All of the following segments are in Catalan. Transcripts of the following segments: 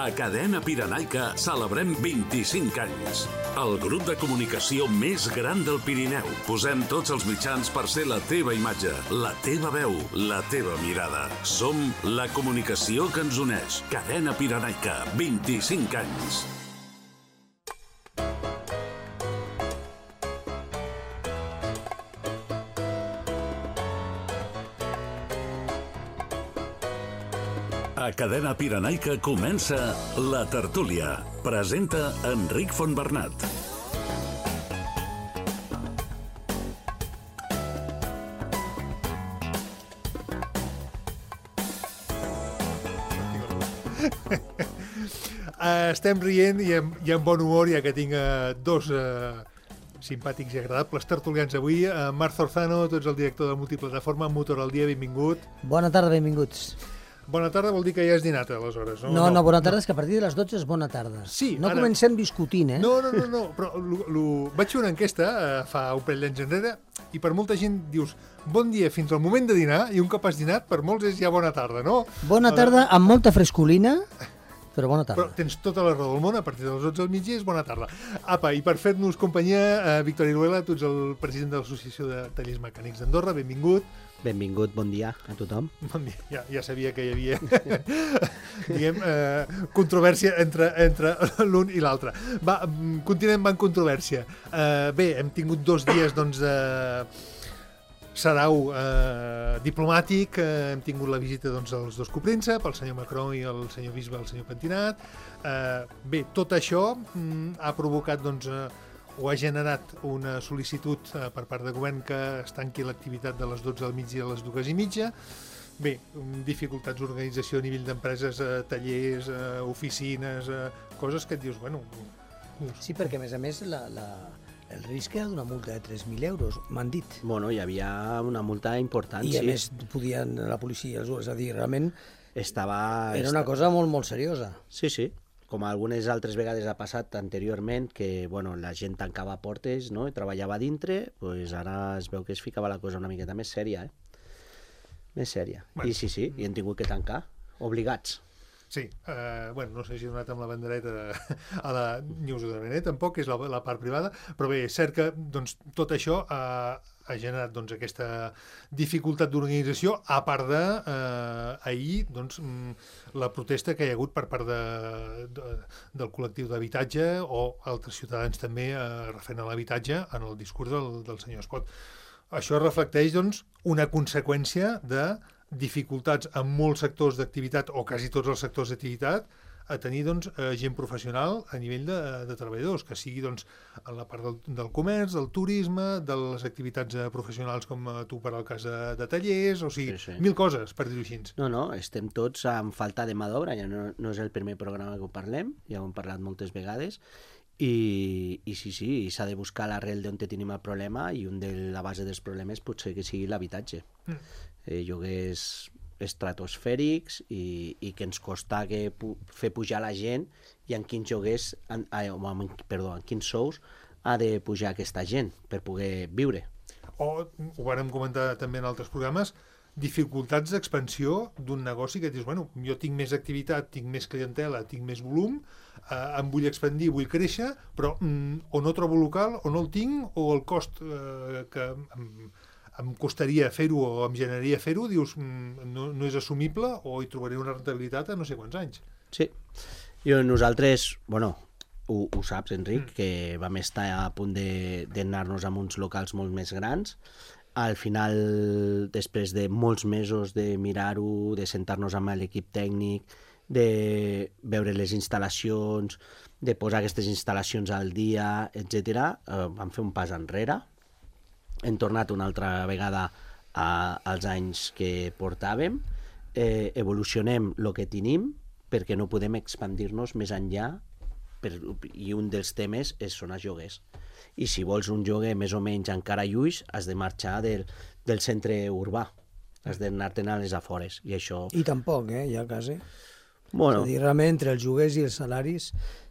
A Cadena Pirenaica celebrem 25 anys. El grup de comunicació més gran del Pirineu. Posem tots els mitjans per ser la teva imatge, la teva veu, la teva mirada. Som la comunicació que ens uneix. Cadena Pirenaica, 25 anys. A Cadena Pirenaica comença La Tertúlia. Presenta Enric Fontbernat. Estem rient i amb bon humor, ja que tinc dos simpàtics i agradables tertulians avui. Marc Zorzano, tu ets el director de multiplataforma Motor al Dia, benvingut. Bona tarda, benvinguts. Bona tarda vol dir que ja has dinat, aleshores, no? No, bona tarda, és que a partir de les 12 és bona tarda. Sí, no ara... comencem discutint, No, però vaig fer una enquesta fa un parell d'anys enrere i per molta gent dius bon dia fins al moment de dinar i un cop has dinat per molts és ja bona tarda, no? Bona tarda amb molta frescolina, però bona tarda. Però tens tota la raó del món, a partir de les 12 del migdia és bona tarda. Apa, i per fer-nos companyia, Víctor Iruela, tu ets el president de l'Associació de Tallers Mecànics d'Andorra, benvingut. Benvingut, bon dia a tothom. Bon dia, ja sabia que hi havia controvèrsia entre l'un i l'altre. Va, continuem amb controvèrsia. Bé, hem tingut 2 dies doncs, de sarau diplomàtic, hem tingut la visita doncs, dels dos copríncep, el senyor Macron i el senyor bisbe, el senyor Pentinat. Bé, tot això ha provocat doncs, o ha generat una sol·licitud per part de govern que es tanqui l'activitat de les 12 del migdia a les 2:30. Bé, dificultats d'organització a nivell d'empreses, tallers, oficines, coses que et dius, bueno... Sí, perquè a més el risc era d'una multa de 3.000 euros, m'han dit. Bueno, hi havia una multa important, I a sí. més podien la policia, és a dir, realment era una cosa molt, molt seriosa. Sí. Com algunes altres vegades ha passat anteriorment, que bueno, la gent tancava portes, no? I treballava dintre, pues ara es veu que es ficava la cosa una miqueta més sèria, Més sèria. Bueno. I sí, i hem tingut que tancar, obligats. Sí, bueno, no sé si he donat amb la bandereta a la News de tampoc, que és la part privada, però bé, és cert que doncs, tot això ha generat doncs, aquesta dificultat d'organització, a part d'ahir doncs, la protesta que hi ha hagut per part del col·lectiu d'habitatge o altres ciutadans també referent a l'habitatge en el discurs del senyor Espot. Això reflecteix doncs, una conseqüència de dificultats en molts sectors d'activitat o quasi tots els sectors d'activitat a tenir doncs, gent professional a nivell de treballadors, que sigui doncs, en la part del comerç, del turisme, de les activitats professionals com tu per al cas de tallers, o sigui, sí. 1000 coses, per dir-ho així. No, estem tots amb falta de mà d'obra, ja no és el primer programa que ho parlem, ja ho hem parlat moltes vegades, i sí, s'ha de buscar l'arrel d'on tenim el problema i un de la base dels problemes potser que sigui l'habitatge. Lloguers estratosfèrics i que ens costa fer pujar la gent i en quins lloguers, en quins sous ha de pujar aquesta gent per poder viure. O ho vàrem comentar també en altres programes, dificultats d'expansió d'un negoci que dius, bueno, jo tinc més activitat, tinc més clientela, tinc més volum, em vull expandir, vull créixer, però o no trobo local, o no el tinc, o el cost que em costaria fer-ho o em generaria fer-ho, dius, no és assumible o hi trobaré una rentabilitat a no sé quants anys. Sí. Nosaltres, bueno, ho saps, Enric, que vam estar a punt d'anar-nos amb uns locals molt més grans. Al final, després de molts mesos de mirar-ho, de sentar-nos amb l'equip tècnic, de veure les instal·lacions, de posar aquestes instal·lacions al dia, etc., vam fer un pas enrere. Hem tornat una altra vegada als anys que portàvem, evolucionem el que tenim perquè no podem expandir-nos més enllà i un dels temes són els lloguers. I si vols un lloguer més o menys encara lluix, has de marxar del centre urbà, has d'anar-te'n a les afores. I això... I tampoc, ja quasi. Bueno. És a dir, realment, entre els lloguers i els salaris,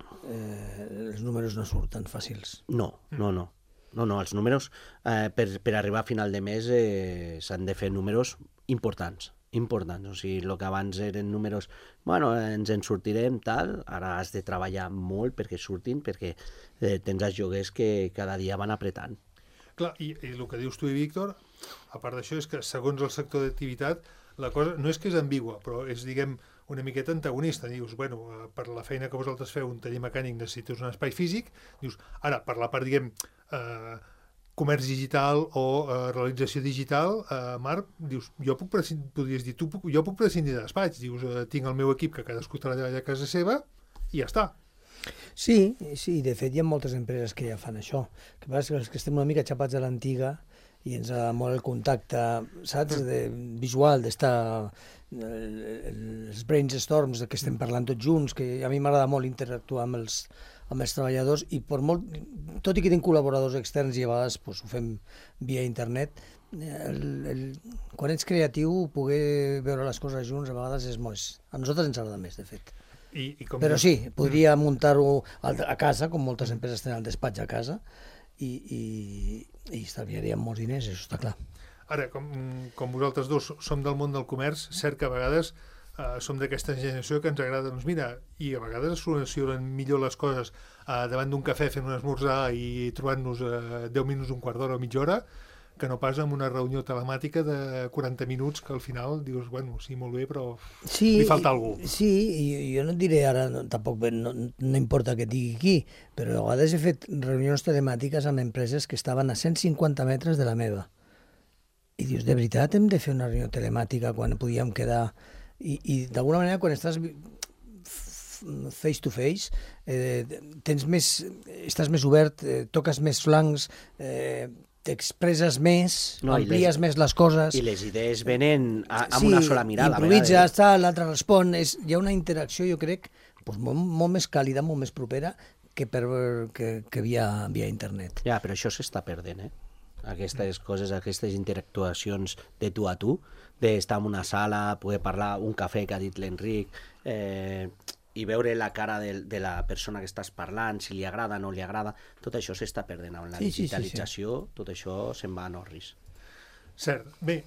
els números no surten fàcils. No, els números, per arribar a final de mes s'han de fer números importants. importants. O sigui, el que abans eren números, bueno, ens en sortirem, tal, ara has de treballar molt perquè surtin, perquè tens els lloguers que cada dia van apretant. Clar, i el que dius tu i Víctor, a part d'això, és que segons el sector d'activitat, la cosa no és que és ambigua, però és, diguem, una miqueta antagonista. Dius, bueno, per la feina que vosaltres feu, un taller mecànic necessites un espai físic. Dius, ara, per la part, diguem, comerç digital o realització digital, Marc, dius, podries dir, jo puc prescindir de despatx. Dius, tinc el meu equip que cadascú treballa a casa seva i ja està. Sí, de fet hi ha moltes empreses que ja fan això. El que passa és que estem una mica xapats a l'antiga i ens ha molt el contacte, saps, visual, d'estar els brainstorms que estem parlant tots junts, que a mi m'agrada molt interactuar amb els treballadors i tot i que tinc col·laboradors externs i a vegades ho fem via internet, quan ets creatiu poder veure les coses junts a vegades és molt... A nosaltres ens agrada més, de fet. Però sí, podria muntar-ho a casa, com moltes empreses tenen el despatx a casa, i estalviaríem molts diners, això està clar. Ara, com vosaltres dos som del món del comerç, cert que a vegades som d'aquesta generació que ens agrada, doncs mira, i a vegades es solucionen millor les coses davant d'un cafè fent un esmorzar i trobant-nos 10 minuts, un quart d'hora o mitja hora, que no pas amb una reunió telemàtica de 40 minuts que al final dius, bueno, sí, molt bé, però li falta algú. Sí, i jo no et diré ara, tampoc no importa que et digui qui, però a vegades he fet reunions telemàtiques amb empreses que estaven a 150 metres de la meva. I dius, de veritat hem de fer una reunió telemàtica quan podíem quedar... I d'alguna manera, quan estàs face to face, estàs més obert, toques més flancs, t'expresses més, amplies més les coses... I les idees venen amb una sola mirada. Improvitzes, l'altre respon... Hi ha una interacció, jo crec, molt més càlida, molt més propera que via internet. Ja, però això s'està perdent, Aquestes coses, aquestes interactuacions de tu a tu, d'estar en una sala, poder parlar, un cafè que ha dit l'Enric, i veure la cara de la persona que estàs parlant, si li agrada o no li agrada, tot això s'està perdent. Amb la digitalització, tot això se'n va a Norris. Cert. Bé,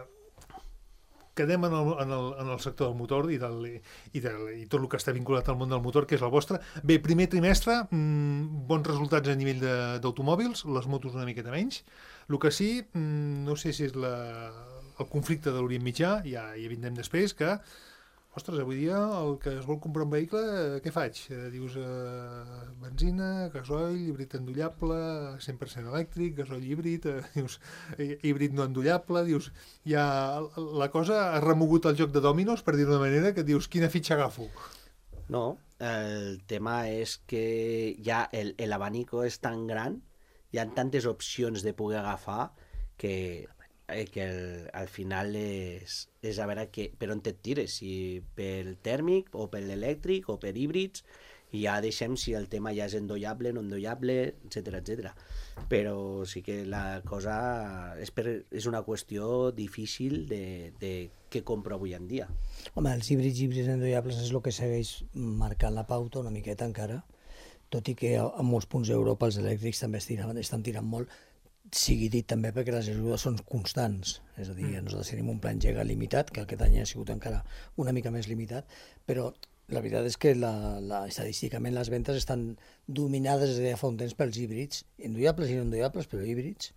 quedem en el sector del motor i tot el que està vinculat al món del motor, que és el vostre. Bé, primer trimestre, bons resultats a nivell d'automòbils, les motos una miqueta menys. El que sí, no sé si és el conflicte de l'Orient Mitjà, ja hi vindrem després, que, ostres, avui dia el que es vol comprar un vehicle, què faig? Dius, benzina, gasoil, híbrid endollable, 100% elèctric, gasoil híbrid, dius, híbrid no endollable, dius, ja la cosa ha remogut el joc de dòminos, per dir-ho d'una manera, que dius, quina fitxa agafo? No, el tema és que ja l'abanico és tan gran, hi ha tantes opcions de poder agafar que al final és a veure per on et tires, si pel tèrmic o per l'elèctric o per híbrids, i ja deixem si el tema ja és endollable, no endollable, etc. Però sí que la cosa és una qüestió difícil de què compro avui en dia. Home, els híbrids endollables és el que segueix marcant la pauta una miqueta encara, tot i que en molts punts d'Europa els elèctrics també estan tirant molt, sigui dit també perquè les ajudes són constants, és a dir, nosaltres tenim un plan Engega limitat, que aquest any ha sigut encara una mica més limitat, però la veritat és que estadísticament les ventes estan dominades des de fa un temps pels híbrids, endollables i no endollables, però híbrids,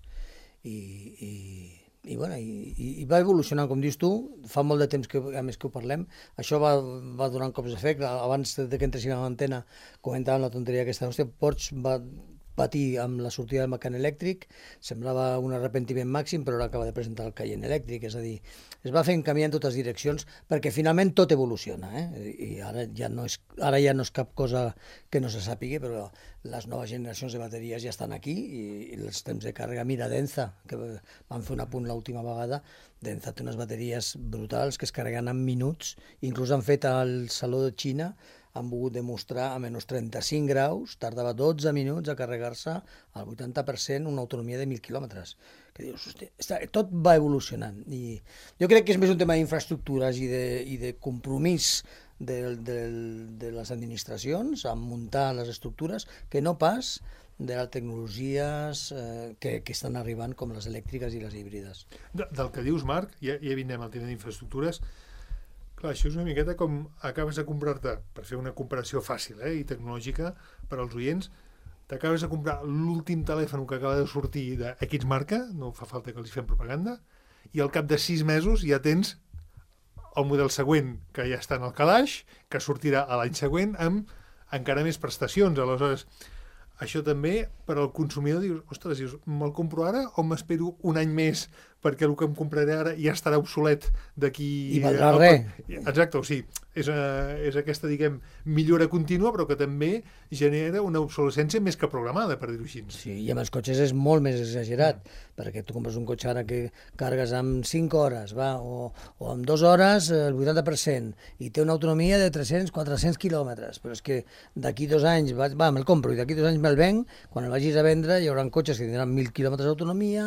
i va evolucionant, com dius tu, fa molt de temps que a més que ho parlem, això va donant cops d'efecte. Abans que entressin a l'antena comentàvem la tonteria aquesta, Porsche va patir amb la sortida del Macan elèctric, semblava un arrepentiment màxim, però ara acaba de presentar el Cayenne elèctric, és a dir, es va fent canviar en totes direccions perquè finalment tot evoluciona, i ara ja no és cap cosa que no se sàpiga, però les noves generacions de bateries ja estan aquí i els temps de càrrega, mira, Denza, que van fer un apunt l'última vegada, Denza té unes bateries brutals que es carreguen en minuts, inclús han fet al Saló de Xina han volgut demostrar a menys 35 graus, tardava 12 minuts a carregar-se al 80% una autonomia de 1.000 quilòmetres. Que dius, hosti, tot va evolucionant. I jo crec que és més un tema d'infraestructures i de compromís de les administracions a muntar les estructures que no pas de les tecnologies que estan arribant com les elèctriques i les híbrides. Del que dius, Marc, ja vindrem al tema d'infraestructures. Clar, això és una miqueta com acabes de comprar-te, per fer una comparació fàcil i tecnològica per als oients, t'acabes de comprar l'últim telèfon que acaba de sortir de X marca, no fa falta que els fem propaganda, i al cap de 6 mesos ja tens el model següent que ja està en el calaix, que sortirà a l'any següent amb encara més prestacions. Aleshores, això també, per al consumidor, dius, ostres, me'l compro ara o m'espero un any més perquè el que em compraré ara ja estarà obsolet d'aquí... I valdrà res. Exacte, o sigui, és aquesta, diguem, millora contínua, però que també genera una obsolescència més que programada, per dir-ho així. Sí, i amb els cotxes és molt més exagerat, perquè tu compres un cotxe ara que carregues amb 5 hores, o amb 2 hores el 80%, i té una autonomia de 300-400 quilòmetres, però és que d'aquí 2 anys, me'l compro, i d'aquí 2 anys me'l venc, quan el vagis a vendre hi haurà cotxes que tindran 1.000 quilòmetres d'autonomia,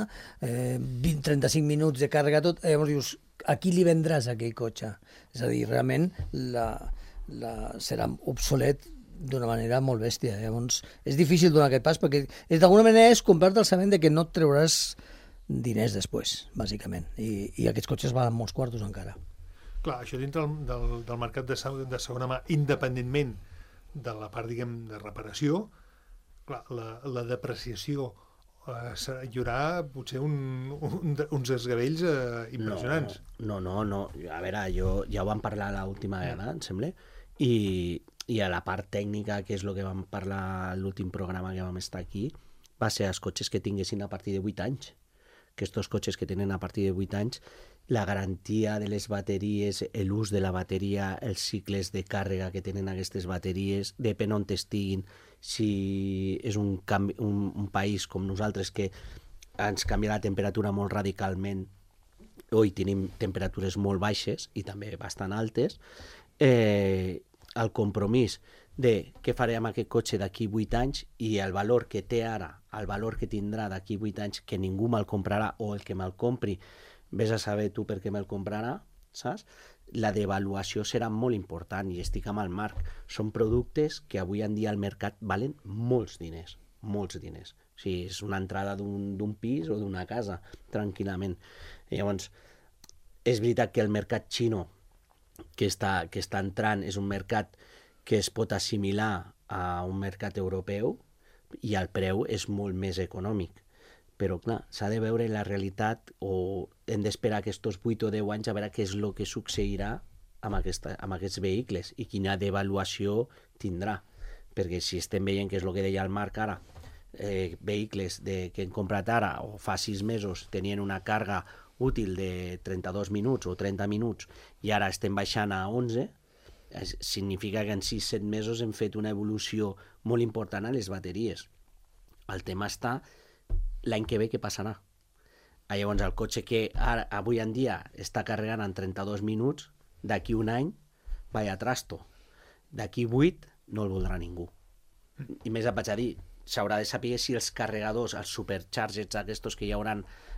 35 minuts de càrrega tot, llavors dius, a qui li vendràs aquell cotxe? És a dir, realment serà obsolet d'una manera molt bèstia. Llavors, és difícil donar aquest pas perquè d'alguna manera és comprar-te el sabent que no et treuràs diners després, bàsicament. I aquests cotxes valen molts quartos encara. Clar, això dintre del mercat de segona mà, independentment de la part, diguem, de reparació, clar, la depreciació hi haurà potser uns desgavells impressionants. No. A veure, ja ho vam parlar l'última vegada, em sembla, i a la part tècnica, que és el que vam parlar a l'últim programa que vam estar aquí, va ser els cotxes que tinguessin a partir de 8 anys. Aquests cotxes que tenen a partir de 8 anys, la garantia de les bateries, l'ús de la bateria, els cicles de càrrega que tenen aquestes bateries, depèn on estiguin, si és un país com nosaltres que ens canvia la temperatura molt radicalment o hi tenim temperatures molt baixes i també bastant altes, el compromís de què faré amb aquest cotxe d'aquí 8 anys i el valor que té ara, el valor que tindrà d'aquí 8 anys, que ningú me'l comprarà o el que me'l compri, vés a saber tu per què me'l comprarà, saps? La devaluació serà molt important i estic amb el Marc. Són productes que avui en dia al mercat valen molts diners, molts diners. O sigui, és una entrada d'un pis o d'una casa, tranquil·lament. Llavors, és veritat que el mercat xino que està entrant és un mercat que es pot assimilar a un mercat europeu i el preu és molt més econòmic. Però, clar, s'ha de veure la realitat o hem d'esperar aquests 8 o 10 anys a veure què és el que succeirà amb aquests vehicles i quina devaluació tindrà. Perquè si estem veient, que és el que deia el Marc ara, vehicles que hem comprat ara o fa 6 mesos tenien una càrrega útil de 32 minuts o 30 minuts i ara estem baixant a 11, significa que en 6-7 mesos hem fet una evolució molt important a les bateries. El tema està l'any que ve què passarà. Llavors el cotxe que avui en dia està carregant en 32 minuts, d'aquí un any, vaya trasto. D'aquí 8 no el voldrà ningú. I més vaig a dir, s'haurà de saber si els carregadors, els superchargers aquests que hi haurà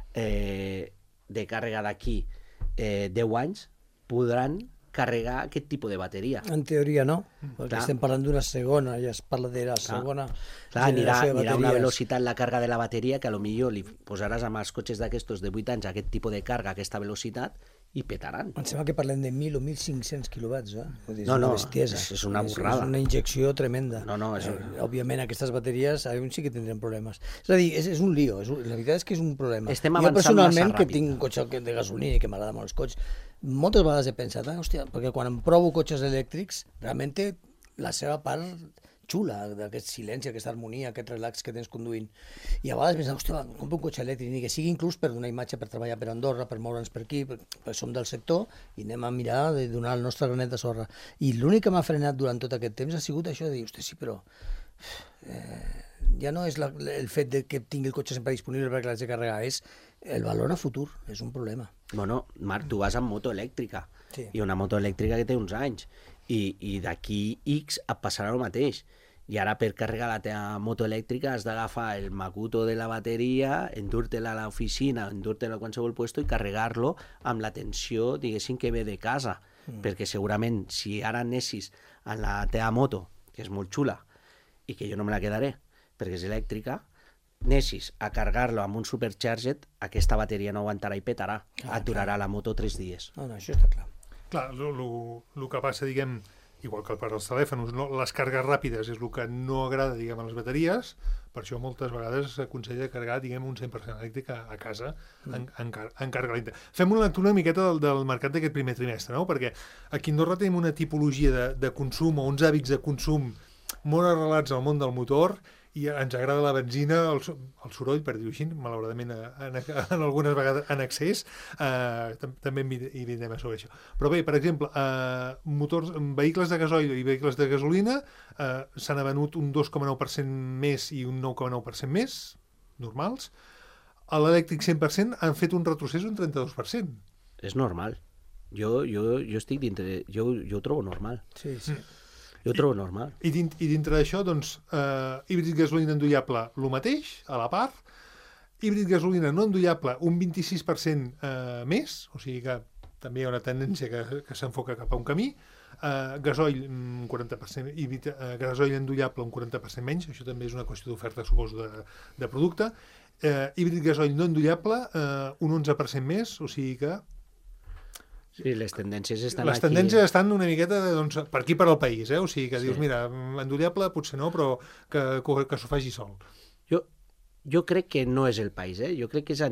de càrrega d'aquí 10 anys, podran carregar aquest tipus de bateria. En teoria no, perquè estem parlant d'una segona, ja es parla de la segona generació de bateries. Anirà una velocitat la càrrega de la bateria que potser li posaràs amb els cotxes d'aquestos de 8 anys aquest tipus de càrrega, aquesta velocitat, i petaran. Em sembla que parlem de 1.000 o 1.500 quilowatts, És una bestiesa. És una borrada. És una injecció tremenda. Òbviament aquestes bateries sí que tindrem problemes. És a dir, és un lío, la veritat és que és un problema. Estem avançant massa ràpid. Jo personalment, que tinc un cotxe de gasolina i que m'agrada molt els cotxes, moltes vegades he pensat, hòstia, perquè quan em provo cotxes elèctrics, realment té la seva part xula, d'aquest silenci, aquesta harmonia, aquest relax que tens conduint. I a vegades penso, hòstia, compro un cotxe elèctric, ni que sigui inclús per donar imatge, per treballar per Andorra, per moure'ns per aquí, perquè som del sector i anem a mirar de donar el nostre granet de sorra. I l'únic que m'ha frenat durant tot aquest temps ha sigut això de dir, hòstia, sí, però ja no és el fet de que tingui el cotxe sempre disponible perquè l'haig de carregar, és el valor a futur, és un problema. Bueno, Marc, tu vas amb moto elèctrica, i una moto elèctrica que té uns anys, I d'aquí X et passarà el mateix. I ara per carregar la teva moto elèctrica has d'agafar el macuto de la bateria, endur-te-la a l'oficina, endur-te-la a qualsevol puesto i carregar-lo amb la tensió, diguéssim, que ve de casa. Perquè segurament si ara anessis a la teva moto, que és molt xula, i que jo no me la quedaré, perquè és elèctrica, anessis a carregar-lo amb un supercharger, aquesta bateria no aguantarà i petarà. Et durarà la moto 3 dies. No, això està clar. Clar, el que passa, diguem, igual que per als telèfons, no? Les cargues ràpides és el que no agrada, diguem, a les bateries, per això moltes vegades s'aconsella carregar, diguem, un 100% elèctric a casa en càrrega lenta. Fem una lectura una miqueta del mercat d'aquest primer trimestre, no? Perquè aquí a Andorra tenim una tipologia de consum o uns hàbits de consum molt arrelats al món del motor i ens agrada la benzina, el soroll, per dir-ho així, malauradament en algunes vegades en excés, també hi vindrem a sobre això. Però bé, per exemple, vehicles de gasoil i vehicles de gasolina s'han venut un 2,9% més i un 9,9% més, normals. A l'elèctric 100% han fet un retrocés d'un 32%. És normal. Jo estic dintre... Jo ho trobo normal. Sí, sí. Jo ho trobo normal. I dintre d'això, doncs, híbrid gasolina endollable, el mateix, a la part. Híbrid gasolina no endollable, un 26% més, o sigui que també hi ha una tendència que s'enfoca cap a un camí. Gasoil, un 40%, gasoil endollable, un 40% menys, això també és una qüestió d'oferta, suposo, de producte. Híbrid gasoil no endollable, un 11% més, o sigui que... Sí, les tendències estan les aquí. Les tendències estan una miqueta doncs, per aquí per al país, o sigui que dius, mira, endollable potser no, però que s'ho faci sol. Jo crec que no és el país, jo crec que és a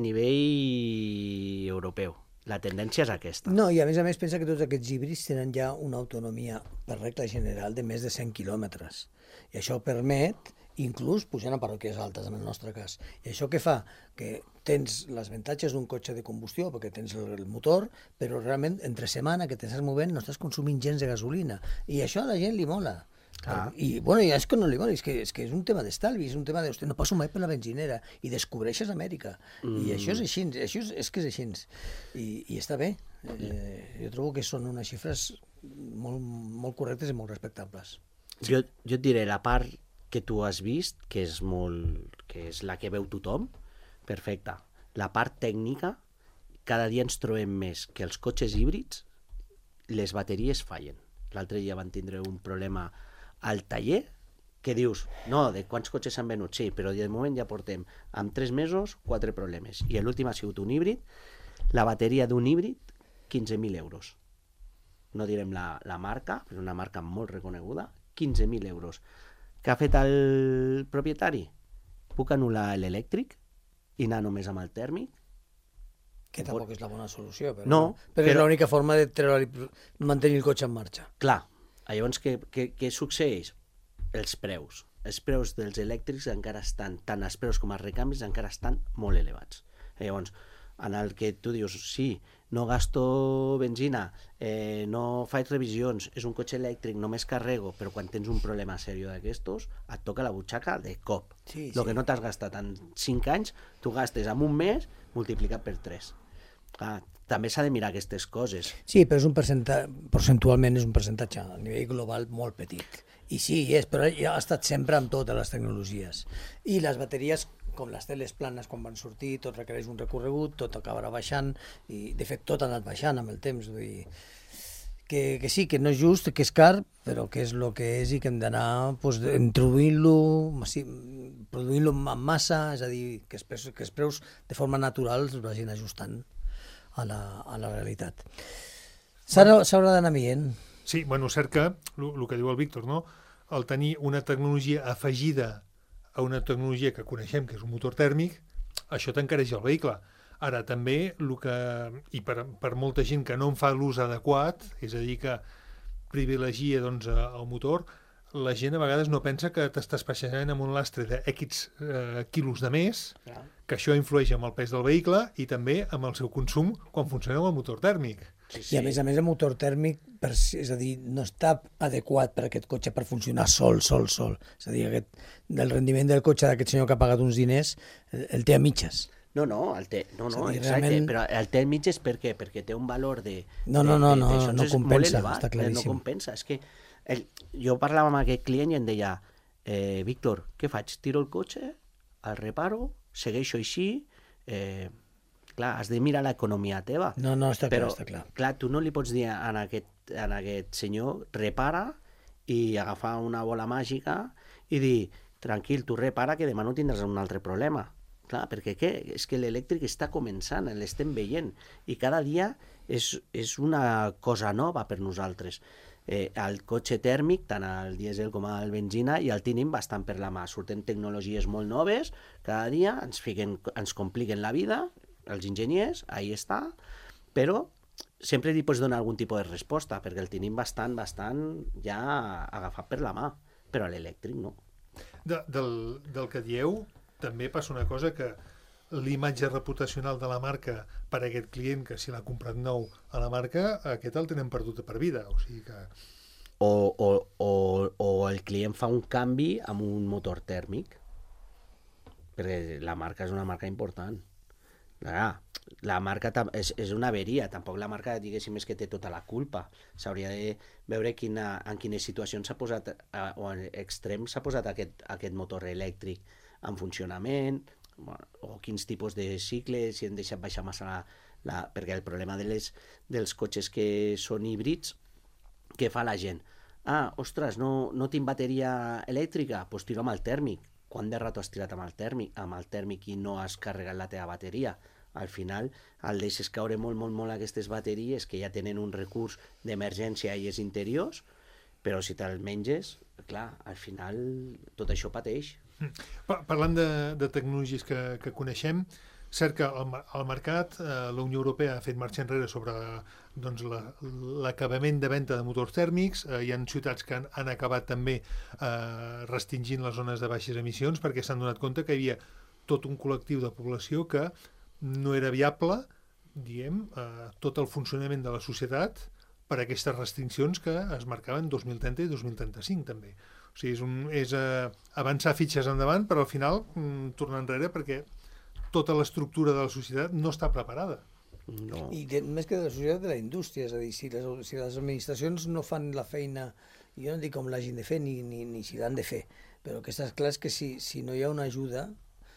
nivell europeu. La tendència és aquesta. No, i a més pensa que tots aquests híbrids tenen ja una autonomia per regla general de més de 100 quilòmetres. I això permet inclús pujant a parròquies altes, en el nostre cas. I això què fa? Que tens les avantatges d'un cotxe de combustió, perquè tens el motor, però realment entre setmana que t'estàs movent no estàs consumint gens de gasolina. I això a la gent li mola. I bueno, és que no li mola, és que és un tema d'estalvi, és un tema de, no passo mai per la benzinera, i descobreixes Amèrica. I això és així, és que és així. I està bé. Jo trobo que són unes xifres molt correctes i molt respectables. Jo et diré la part que tu has vist, que és la que veu tothom, perfecte. La part tècnica, cada dia ens trobem més que els cotxes híbrids, les bateries fallen. L'altre dia van tindre un problema al taller, que dius, no, de quants cotxes s'han venut? Sí, però de moment ja portem, en 3 mesos, 4 problemes. I l'últim ha sigut un híbrid, la bateria d'un híbrid, 15.000 euros. No direm la marca, però una marca molt reconeguda, 15.000 euros. Què ha fet el propietari? Puc anul·lar l'elèctric i anar només amb el tèrmic? Que tampoc és la bona solució, però, no, però és l'única forma de mantenir el cotxe en marxa. Clar, llavors què succeeix? Els preus. Els preus dels elèctrics encara estan, tant els preus com els recanvis, encara estan molt elevats. Llavors, en el que tu dius, sí, no gasto benzina, no faig revisions, és un cotxe elèctric, només carrego, però quan tens un problema seriós d'aquestos, et toca la butxaca de cop. Sí. Que no t'has gastat en 5 anys, tu gastes en un mes multiplicat per 3. També s'ha de mirar aquestes coses. Sí, però percentualment és un percentatge a nivell global molt petit. I sí, però ja ha estat sempre amb totes les tecnologies. I les bateries, com les teles planes quan van sortir, tot requereix un recorregut, tot acabarà baixant, i de fet tot ha anat baixant amb el temps. Vull dir, que sí, que no és just, que és car, però que és el que és i que hem d'anar introduint-lo, produint-lo en massa, és a dir, que els preus de forma natural es vagin ajustant a la realitat. S'haurà d'anar veient. Sí, bueno, cert que, el que diu el Víctor, no? El tenir una tecnologia afegida a una tecnologia que coneixem, que és un motor tèrmic, això t'encareix el vehicle. Ara, també, i per molta gent que no en fa l'ús adequat, és a dir, que privilegia el motor, la gent a vegades no pensa que t'estàs passejant amb un lastre de X quilos de més, que això influeix amb el pes del vehicle i també amb el seu consum quan funciona amb el motor tèrmic. Sí. I a més el motor tèrmic, és a dir, no està adequat per a aquest cotxe per funcionar sol. És a dir, el rendiment del cotxe d'aquest senyor que ha pagat uns diners el té a mitges. exacte, realment... però el té mig és per què? Perquè té un valor de... No compensa, està claríssim. No compensa, és que jo parlava amb aquest client i em deia Víctor, què faig? Tiro el cotxe, el reparo, segueixo així... Clar, has de mirar l'economia teva. No, està clar, està clar. Clar, tu no li pots dir a aquest senyor repara i agafar una bola màgica i dir, tranquil, tu repara que demà no tindràs un altre problema. Clar, perquè què? És que l'elèctric està començant, l'estem veient, i cada dia és una cosa nova per nosaltres. El cotxe tèrmic, tant el dièsel com el benzina, ja el tenim bastant per la mà. Surten tecnologies molt noves, cada dia ens compliquen la vida, els enginyers, ahí està, però sempre li pots donar algun tipus de resposta, perquè el tenim bastant ja agafat per la mà, però l'elèctric no. Del que dieu, també passa una cosa, que l'imatge reputacional de la marca per a aquest client, que si l'ha comprat nou a la marca, aquest el tenen perdut per vida, o sigui que... O el client fa un canvi amb un motor tèrmic, perquè la marca és una marca important. La marca és una averia, tampoc la marca, diguéssim, és que té tota la culpa. S'hauria de veure en quines situacions s'ha posat, o en extrem s'ha posat aquest motor elèctric en funcionament, o quins tipus de cicles, si han deixat baixar massa perquè el problema dels cotxes que són híbrids, què fa la gent? Ostres, no tinc bateria elèctrica? Doncs tiro amb el tèrmic. Quant de rato has tirat amb el tèrmic i no has carregat la teva bateria? Al final el deixes caure molt aquestes bateries que ja tenen un recurs d'emergència a elles interiors, però si te'l menges, clar, al final tot això pateix. Parlant de tecnologies que coneixem, cert que al mercat la Unió Europea ha fet marxa enrere sobre l'acabament de venda de motors tèrmics. Hi ha ciutats que han acabat també restringint les zones de baixes emissions perquè s'han donat compte que hi havia tot un col·lectiu de població que no era viable, diguem, tot el funcionament de la societat per aquestes restriccions que es marcaven 2030 i 2035 també. O sigui, és avançar fitxes endavant, però al final tornar enrere perquè tota l'estructura de la societat no està preparada. No. I més que de la societat, de la indústria, és a dir, si les administracions no fan la feina, jo no dic com l'hagin de fer ni si l'han de fer, però el que està clar és que si no hi ha una ajuda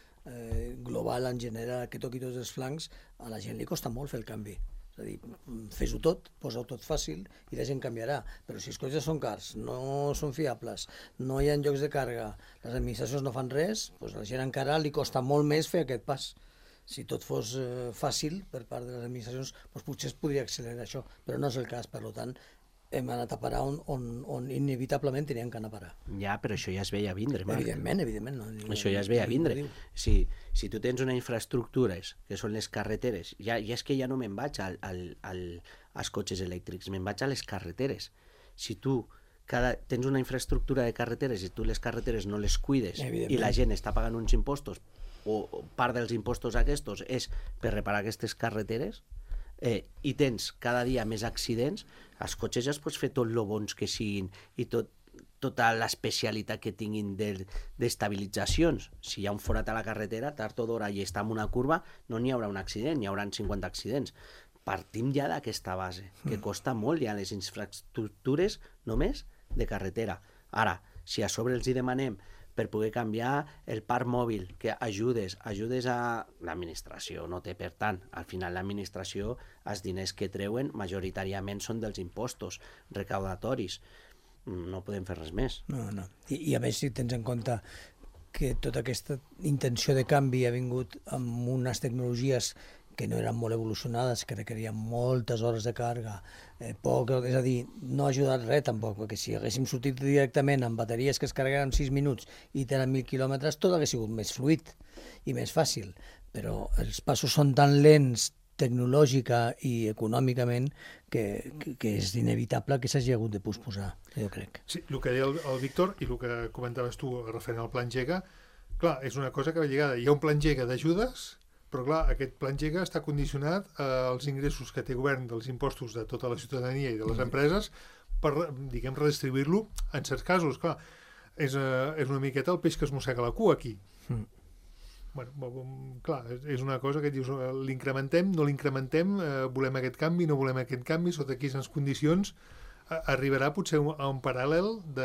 global en general que toqui tots els flancs, a la gent li costa molt fer el canvi. És a dir, fes-ho tot, posa-ho tot fàcil i la gent canviarà. Però si els cotxes són cars, no són fiables, no hi ha llocs de càrrega, les administracions no fan res, doncs a la gent encara li costa molt més fer aquest pas. Si tot fos fàcil per part de les administracions, doncs potser es podria accelerar això, però no és el cas. Per tant, hem anat a parar on inevitablement teníem que anar a parar. Ja, però això ja es veia vindre, Marc. Evidentment. No, això ja es veia vindre. Si tu tens unes infraestructures, que són les carreteres, ja és que ja no me'n vaig als cotxes elèctrics, me'n vaig a les carreteres. Si tu tens una infraestructura de carreteres i tu les carreteres no les cuides i la gent està pagant uns impostos, o part dels impostos aquests és per reparar aquestes carreteres, i tens cada dia més accidents, els cotxes ja es pots fer tot lo bons que siguin i tota l'especialitat que tinguin d'estabilitzacions. Si hi ha un forat a la carretera, tard o d'hora i està en una curva, no n'hi haurà un accident, n'hi haurà 50 accidents. Partim ja d'aquesta base, que costa molt ja les infraestructures només de carretera. Ara, si a sobre els hi demanem per poder canviar el parc mòbil, que ajudes a l'administració, no té per tant. Al final l'administració, els diners que treuen majoritàriament són dels impostos recaudatoris. No podem fer res més. No. I a més, si tens en compte que tota aquesta intenció de canvi ha vingut amb unes tecnologies que no eren molt evolucionades, que requerien moltes hores de càrrega, és a dir, no ha ajudat res tampoc, perquè si haguéssim sortit directament amb bateries que es carreguen en 6 minuts i tenen 1.000 quilòmetres, tot hauria sigut més fluid i més fàcil, però els passos són tan lents tecnològica i econòmicament que és inevitable que s'hagi hagut de posposar, jo crec. Sí, el que deia el Víctor i el que comentaves tu referent al Plan Engega, clar, és una cosa que va lligada. Hi ha un Plan Engega d'ajudes, però clar, aquest Plan Engega està condicionat als ingressos que té el govern dels impostos de tota la ciutadania i de les empreses per, diguem, redistribuir-lo en certs casos. Clar, és una miqueta el peix que es mossega la cua aquí. clar, és una cosa que dius, l'incrementem, no l'incrementem, volem aquest canvi, no volem aquest canvi, sota quines condicions arribarà potser a un paral·lel de,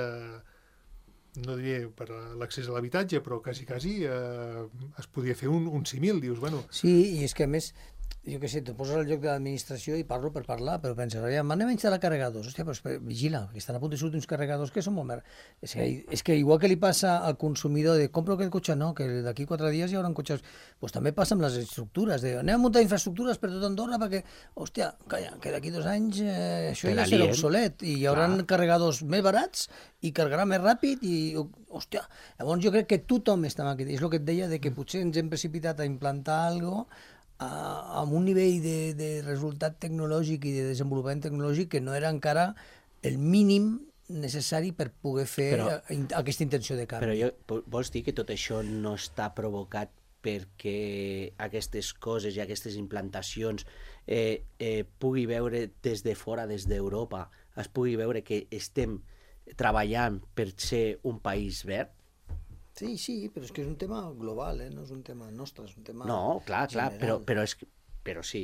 no diré per l'accés a l'habitatge, però quasi es podia fer un símil, dius, bueno... Sí, i és que a més, jo què sé, te poses al lloc de l'administració i parlo per parlar, però penses, anem a instal·lar carregadors, hòstia, però vigila, que estan a punt de sortir uns carregadors que són molt mer... És que igual que li passa al consumidor de compro aquest cotxe, no, que d'aquí 4 dies hi haurà cotxes... Pues també passa amb les estructures, de anem a muntar infraestructures per tot Andorra perquè, hòstia, calla, que d'aquí 2 anys això ja serà obsolet i hi haurà carregadors més barats i carregarà més ràpid i, hòstia, llavors jo crec que tothom està amb aquest... És el que et deia de que potser ens hem precipitat a implantar alguna cosa amb un nivell de resultat tecnològic i de desenvolupament tecnològic que no era encara el mínim necessari per poder fer aquesta intenció de canvi. Però vols dir que tot això no està provocat perquè aquestes coses i aquestes implantacions pugui veure des de fora, des d'Europa, es pugui veure que estem treballant per ser un país verd? Sí, però és que és un tema global, no és un tema nostre, és un tema No, clar, però sí,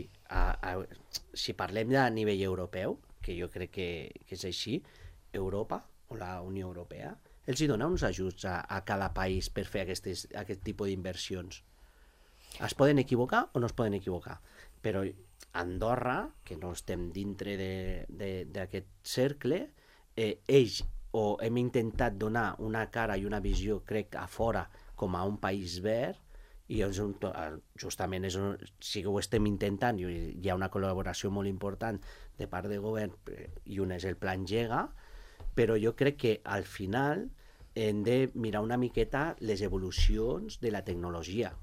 si parlem a nivell europeu, que jo crec que és així, Europa o la Unió Europea, els hi dona uns ajuts a cada país per fer aquest tipus d'inversions. Es poden equivocar o no es poden equivocar, però Andorra, que no estem dintre d'aquest cercle, ells o hem intentat donar una cara i una visió, crec, a fora com a un país verd, i justament sí que ho estem intentant, i hi ha una col·laboració molt important de part del govern, i un és el Pla Engega, però jo crec que al final hem de mirar una miqueta les evolucions de la tecnologia.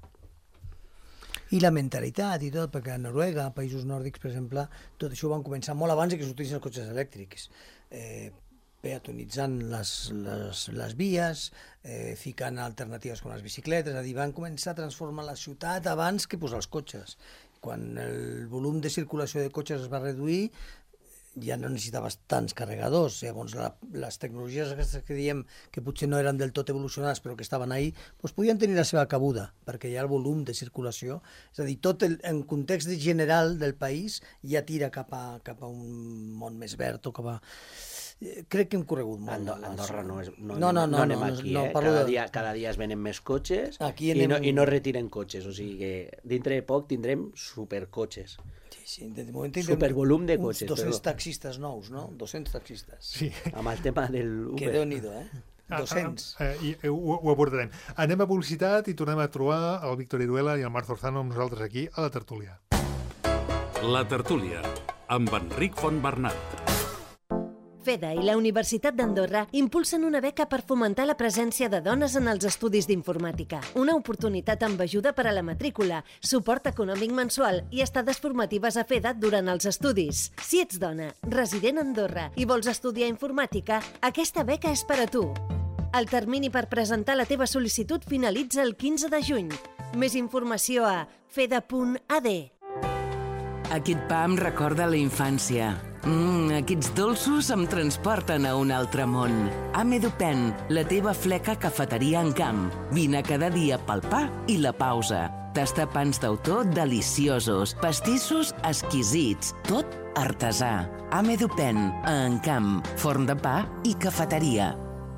I la mentalitat i tot, perquè a Noruega, a països nòrdics, per exemple, tot això ho van començar molt abans que sortissin els cotxes elèctrics. Peatonitzant les vies, ficant alternatives com les bicicletes, és a dir, van començar a transformar la ciutat abans que posar els cotxes. Quan el volum de circulació de cotxes es va reduir, ja no necessitaves tants carregadors. Llavors, les tecnologies que diem que potser no eren del tot evolucionades, però que estaven ahí, doncs podien tenir la seva cabuda, perquè hi ha el volum de circulació. És a dir, tot en context general del país ja tira cap a un món més verd o cap a... Crec que hem corregut molt. Andorra no anem aquí, cada dia es venen més cotxes i no retiren cotxes, o sigui que dintre de poc tindrem supercotxes. Sí, de moment supervolum de cotxes. 200 taxistes nous, no? 200 taxistes. Sí. Amb el tema del Uber. Que Déu-n'hi-do, 200. Ho abordarem. Anem a publicitat i tornem a trobar el Víctor Iruela i el Marc Zorzano amb nosaltres aquí a la tertúlia. La tertúlia, amb Enric Fontbernat. FEDA i la Universitat d'Andorra impulsen una beca per fomentar la presència de dones en els estudis d'informàtica. Una oportunitat amb ajuda per a la matrícula, suport econòmic mensual i estades formatives a FEDA durant els estudis. Si ets dona, resident a Andorra i vols estudiar informàtica, aquesta beca és per a tu. El termini per presentar la teva sol·licitud finalitza el 15 de juny. Més informació a feda.ad. Aquest pa em recorda la infància. Aquests dolços em transporten a un altre món. Amedupen, la teva fleca cafeteria en camp. Vine cada dia pel pa i la pausa. Tastar pans d'autor deliciosos, pastissos exquisits, tot artesà. Amedupen, a Encamp, forn de pa i cafeteria.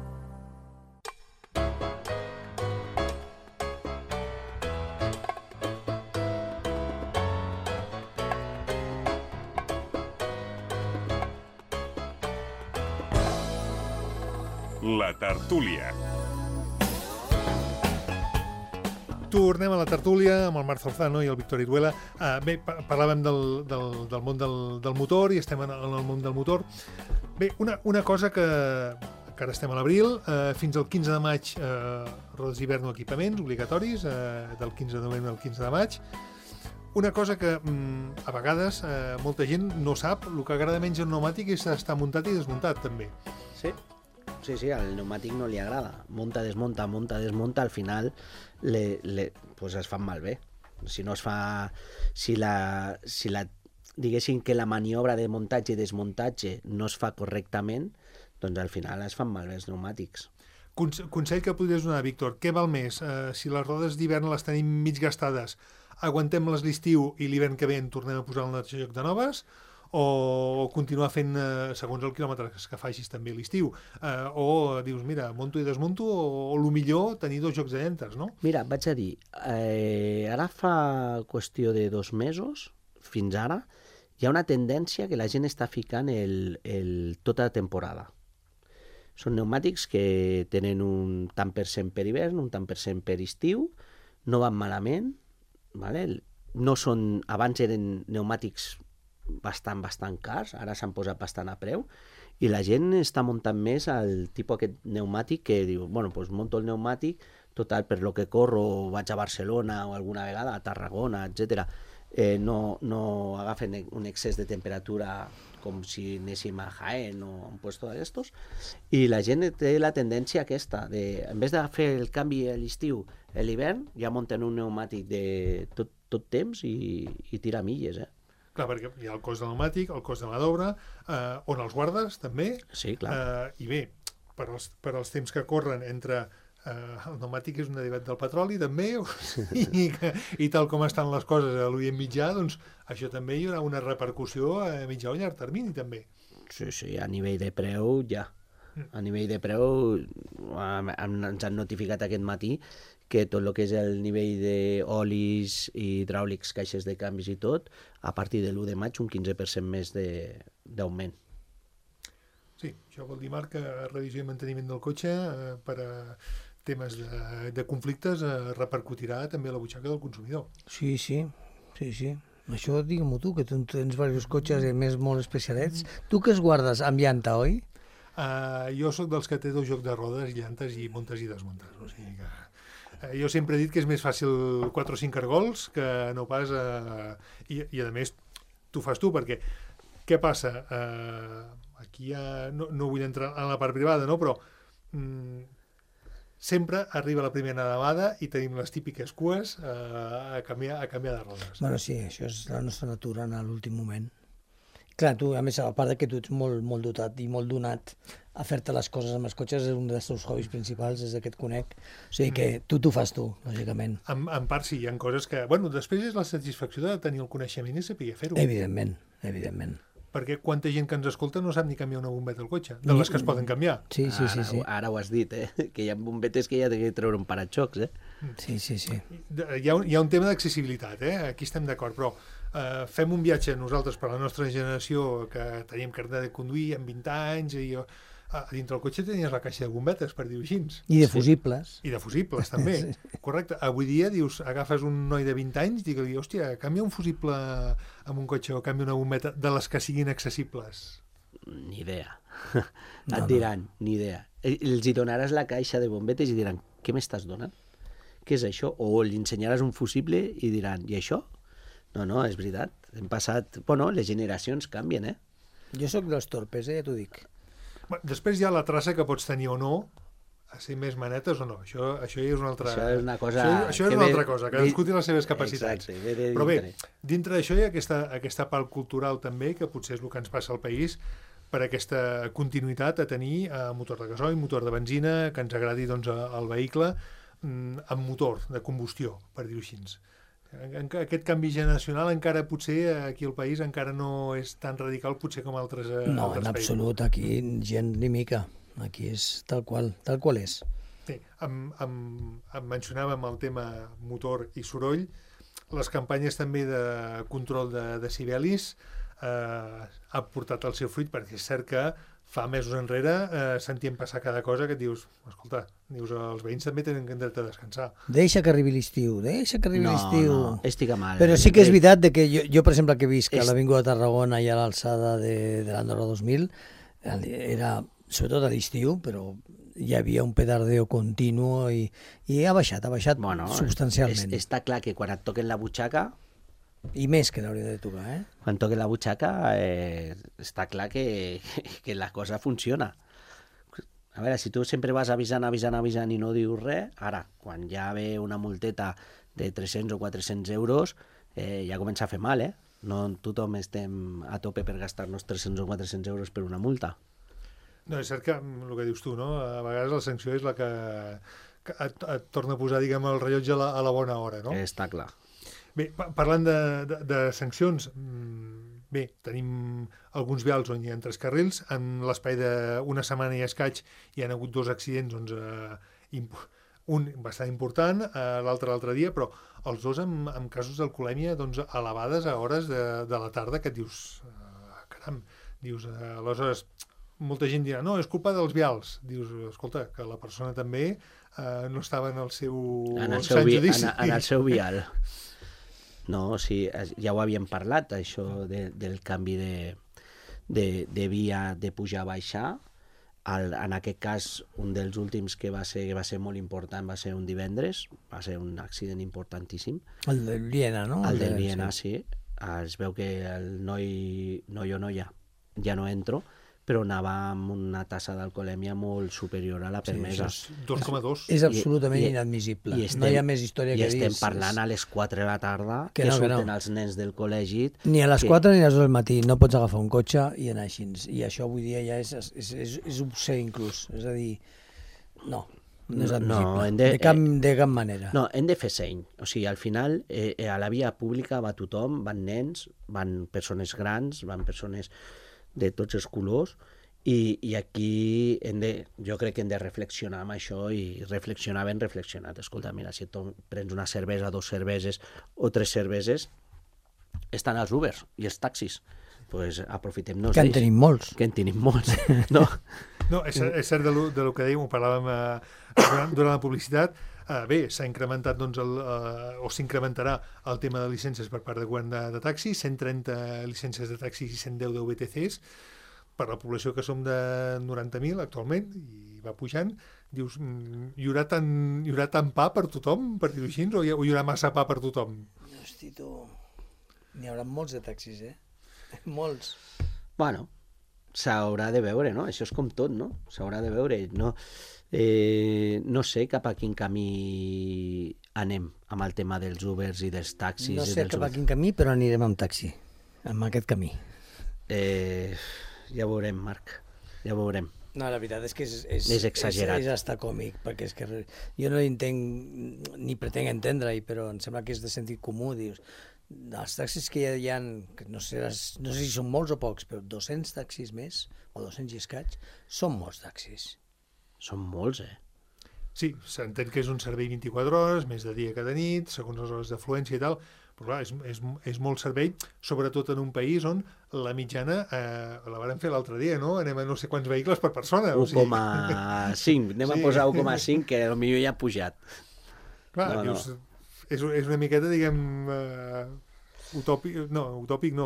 La tertúlia. Tornem a la tertúlia amb el Marc Zorzano i el Víctor Iruela. Bé, parlàvem del món del motor i estem en el món del motor. Bé, una cosa que ara estem a l'abril, fins al 15 de maig rodes d'hivern o equipaments obligatoris, del 15 de novembre al 15 de maig. Una cosa que a vegades molta gent no sap, el que agrada menys en pneumàtic és estar muntat i desmuntat també. Sí, al pneumàtic no li agrada. Munta, desmunta, al final pues es fan malbé. Si no es fa... diguéssim que la maniobra de muntatge i desmuntatge no es fa correctament, doncs al final es fan malbé els pneumàtics. Consell que podries donar, Víctor, què val més? Si les rodes d'hivern les tenim mig gastades, aguantem-les l'estiu i l'hivern que ve en tornem a posar el joc de noves, o continuar fent segons el quilòmetre que facis també l'estiu, o dius, mira, monto i desmonto, o el millor tenir 2 jocs de llantes, no? Mira, vaig a dir, ara fa qüestió de 2 mesos, fins ara, hi ha una tendència que la gent està ficant tota la temporada. Són pneumàtics que tenen un tant per cent per hivern, un tant per cent per estiu, no van malament, ¿vale? No són, abans eren pneumàtics bastant cars, ara s'han posat bastant a preu, i la gent està muntant més al tipus aquest pneumàtic que diu, bueno, doncs monto el pneumàtic, total, per lo que corro vaig a Barcelona o alguna vegada a Tarragona, etc. No agafen un excés de temperatura com si anéssim a Jaén o a un puesto d'aquestos, i la gent té la tendència aquesta, en vez de fer el canvi a l'estiu, a l'hivern, ja munten un pneumàtic de tot temps i tira milles, Clar, perquè hi ha el cost de pneumàtic, el cost de mà d'obra, on els guardes, també. Sí, clar. I bé, per als temps que corren entre el pneumàtic és un derivat del petroli, també, i tal com estan les coses a l'Orient Mitjà, doncs això també hi haurà una repercussió a mitjà o llarg termini, també. Sí, a nivell de preu, ja. A nivell de preu, ens han notificat aquest matí que tot el que és el nivell d'olis, hidràulics, caixes de canvis i tot, a partir de l'1 de maig un 15% més d'augment. Sí, això vol dir, Marc, que revisió i manteniment del cotxe per a temes de conflictes repercutirà també a la butxaca del consumidor. Sí. Això digue-m'ho tu, que tu tens diversos cotxes i més molt especialets. Tu que es guardes amb llanta, oi? Jo sóc dels que té 2 jocs de rodes, llantes i montes i desmuntes. O sigui que jo sempre he dit que és més fàcil 4 o 5 cargols que no pas... I a més, t'ho fas tu, perquè què passa? Aquí ja no vull entrar en la part privada, no? Però sempre arriba la primera nevada i tenim les típiques cues a canviar de rodes. Bueno, sí, això és la nostra natura en l'últim moment. Clar, tu, a més, a part que tu ets molt dotat i molt donat a fer-te les coses amb els cotxes, és un dels teus hobbies principals, és que et conec. O sigui que t'ho fas tu, lògicament. En part sí, hi ha coses que... Bueno, després és la satisfacció de tenir el coneixement i saber fer-ho. Evidentment. Perquè quanta gent que ens escolta no sap ni canviar una bombeta al cotxe, de les que es poden canviar. Sí. Ara ho has dit, que hi ha bombetes que ja ha de treure un paraxocs, Sí. Hi ha un tema d'accessibilitat, aquí estem d'acord, però fem un viatge nosaltres per la nostra generació que teníem carnet de conduir amb 20 anys i a dintre el cotxe tenies la caixa de bombetes, per dir-ho així. I de fusibles. I de fusibles, també. Sí. Correcte. Avui dia, dius, agafes un noi de 20 anys, digue-li, hòstia, canvia un fusible amb un cotxe o canvia una bombeta de les que siguin accessibles. Ni idea. Et diran, ni idea. Els hi donaràs la caixa de bombetes i diran, què m'estàs donant? Què és això? O li ensenyaràs un fusible i diran, i això? No, és veritat. Hem passat... Bueno, les generacions canvien, Jo sóc dels torpes, ja t'ho dic. Després hi ha la traça que pots tenir o no, a ser més manetes o no. Això ja és una altra... Això és una cosa... Això és una altra cosa, que cadascú té les seves capacitats. Exacte, però bé, dintre d'això hi ha aquesta part cultural també, que potser és el que ens passa al país, per aquesta continuïtat a tenir motor de gasoil, motor de benzina, que ens agradi doncs, el vehicle amb motor de combustió, per dir-ho així. Aquest canvi generacional encara potser aquí al país encara no és tan radical potser com altres països. No, en absolut, aquí gent ni mica. Aquí és tal qual és. Sí, mencionàvem el tema motor i soroll. Les campanyes també de control de decibelis ha portat el seu fruit, perquè és cert que fa mesos enrere sentíem passar cada cosa que et dius, escolta, els veïns també tenen dret a descansar. Deixa que arribi l'estiu. No, estic mal. Però sí que és veritat que jo, per exemple, que visc a l'Avinguda de Tarragona i a l'alçada de l'Andorra 2000, era, sobretot a l'estiu, però hi havia un pedardeo continu i ha baixat substancialment. Està clar que quan et toquen la butxaca... I més que l'hauria de tocar, Quan toquen la butxaca està clar que la cosa funciona. A veure, si tu sempre vas avisant i no dius res, ara, quan ja ve una multeta de 300 o 400 euros, ja comença a fer mal, No tothom estem a tope per gastar-nos 300 o 400 euros per una multa. No, és cert que el que dius tu, no? A vegades la sanció és la que et torna a posar, diguem, el rellotge a la bona hora, no? Està clar. Bé, parlant de sancions, bé, tenim alguns vials on hi ha 3 carrils. En l'espai d'una setmana i escaig hi ha hagut 2 accidents, doncs, un bastant important, l'altre dia, però els 2 amb casos d'alcoholèmia doncs, elevades a hores de la tarda, que et dius, caram, dius, aleshores, molta gent dirà, no, és culpa dels vials. Dius, escolta, que la persona també no estava en el seu sant judici. En el seu vial. No, sí, ja ho havíem parlat, això del canvi de via de pujar a baixar. En aquest cas, un dels últims que va ser molt important va ser un divendres, va ser un accident importantíssim. El del Viena, no? El del Viena, sí. Es veu que el noi o noia ja no entro, però anava amb una tassa d'alcoholèmia molt superior a la permesa. Sí, 2,2. És absolutament inadmissible. No hi ha més història que dir. I estem parlant a les 4 de la tarda, que surten els nens del col·legi. Ni a les 4 ni a les 2 del matí. No pots agafar un cotxe i anar així. I això avui dia ja és obscè inclús. És a dir, no és admissible. De cap manera. No, hem de fer seny. O sigui, al final, a la via pública va tothom, van nens, van persones grans, van persones de tots els colors, i aquí jo crec que hem de reflexionar amb això, i reflexionar ben reflexionat. Escolta, mira, si tu prens una cervesa, 2 cerveses o 3 cerveses, estan els Ubers i els taxis. Pues aprofitem-nos d'ells. Que en tenim molts. No, és cert del que dèiem, ho parlàvem durant la publicitat. Bé, s'ha incrementat o s'incrementarà el tema de llicències per part del govern de taxi, 130 llicències de taxi i 110 de VTCs per la població que som de 90.000 actualment, i va pujant. Dius, hi haurà tant pa per tothom, per dir-ho així, o hi haurà massa pa per tothom? Hosti, tu, n'hi haurà molts de taxis, molts. Bueno, s'haurà de veure, no? Això és com tot, no? S'haurà de veure, no? No sé cap a quin camí anem amb el tema dels Ubers i dels taxis. No sé cap a quin camí, però anirem amb taxi, amb aquest camí. Ja veurem, Marc, ja veurem. No, la veritat és que és exagerat. És hasta còmic, perquè és que jo no entenc, ni pretenc entendre-hi, però em sembla que és de sentit comú. Dius, els taxis que hi ha, no sé si són molts o pocs, però 200 taxis més, o 200 i escaig, són molts taxis. Són molts, Sí, s'entén que és un servei 24 hores, més de dia que de nit, segons les hores d'afluència i tal, però clar, és molt servei, sobretot en un país on la mitjana, la vàrem fer l'altre dia, no? Anem a no sé quants vehicles per persona. 1,5, a posar 1,5, que potser ja ha pujat. Clar, dius, és una miqueta, diguem, utòpic no,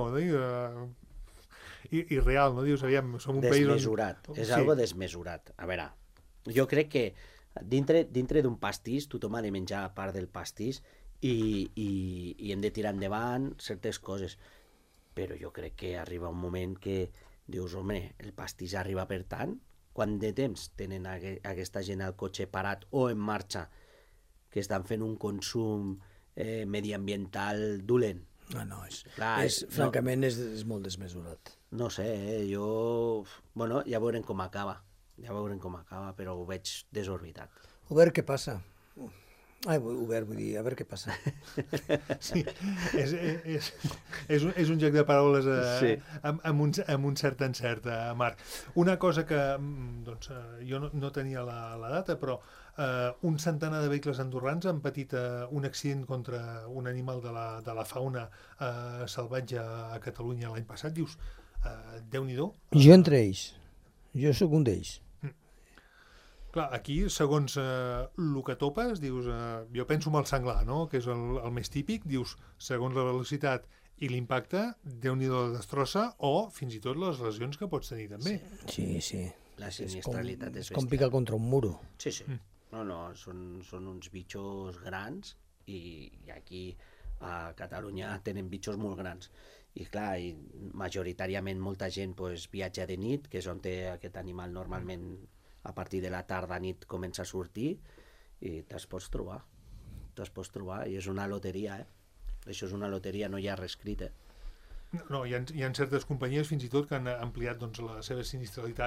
i real, no? Dius, aviam, som un país on... Desmesurat, és algo desmesurat. A veure, jo crec que dintre d'un pastís tothom ha de menjar a part del pastís i hem de tirar endavant certes coses, però jo crec que arriba un moment que dius, home, el pastís arriba per tant, quant de temps tenen aquesta gent al cotxe parat o en marxa que estan fent un consum mediambiental dolent? Francament és molt desmesurat. No sé, bueno, ja veurem com acaba, però ho veig desorbitat. Obert, què passa? Obert, vull dir, a veure què passa. Sí, és un joc de paraules amb un cert encert, Marc. Una cosa que doncs, jo no tenia la data, però un centenar de vehicles andorrans han patit un accident contra un animal de la fauna salvatge a Catalunya l'any passat. Dius, Déu-n'hi-do. Jo entre ells. Jo sóc un d'ells. Clar, aquí, segons el que topes, dius, jo penso en el senglar, no?, que és el més típic, dius, segons la velocitat i l'impacte, Déu-n'hi-do la destrossa, o fins i tot les lesions que pots tenir també. Sí. La sinistralitat és com picar contra un muro. Sí. No, són uns bitxos grans, i aquí a Catalunya tenen bitxos molt grans. I clar, majoritàriament molta gent viatja de nit, que és on té aquest animal normalment a partir de la tarda nit comença a sortir, i te'ls pots trobar, i és una loteria, Això és una loteria, no hi ha res escrit, No, hi ha certes companyies fins i tot que han ampliat doncs, la seva sinistralitat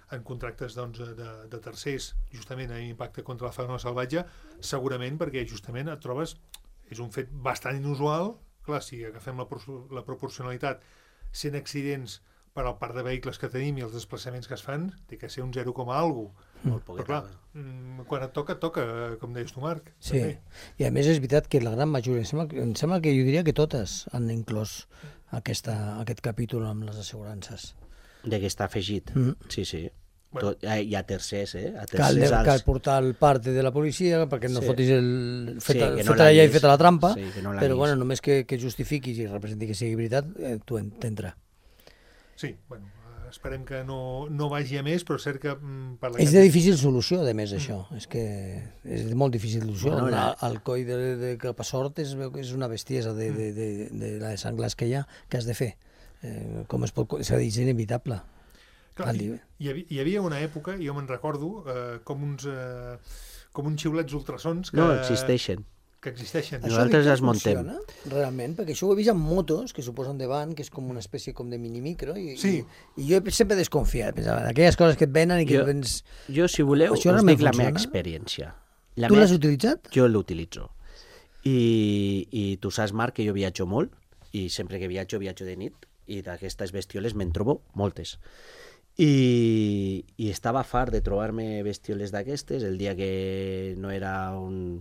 en contractes doncs, de tercers, justament en impacte contra la fauna salvatge, segurament perquè justament et trobes, és un fet bastant inusual, clar, si agafem la proporcionalitat 100 accidents per al parc de vehicles que tenim i els desplaçaments que es fan, té que ser un 0, algo. Però clar, quan et toca, com deies tu, Marc. Sí, també. I a més és veritat que la gran majoria, em sembla que jo diria que totes han inclòs aquest capítol amb les assegurances. De què està afegit. Sí. Bueno. Hi ha tercers, Cal portar el parte de la policia perquè no fotis feta la llei i feta la trampa, no però bueno, només que justifiquis i representi que sigui veritat, tu t'entra. Sí, bueno, esperem que no vagi a més, però és cert que... És de difícil solució, a més, això. És que és molt difícil solució. El coll de Capasort és una bestiesa de la de sanglars que hi ha, que has de fer. Com es pot... És a dir, és inevitable. Clar, hi havia una època, jo me'n recordo, com uns xiulets ultrasons que... No, existeixen. Que existeixen. Nosaltres les montem. Funciona, realment, perquè això ho he vist amb motos que suposen davant, que és com una espècie com de mini-micro, i jo sempre he desconfiat, pensava, d'aquelles coses que et venen i que vens... Jo, si voleu, us dic la meva experiència. Tu l'has utilitzat? Jo l'utilitzo. I tu saps, Marc, que jo viatjo molt, i sempre que viatjo de nit, i d'aquestes bestioles me'n trobo moltes. I estava fart de trobar-me bestioles d'aquestes. El dia que no era un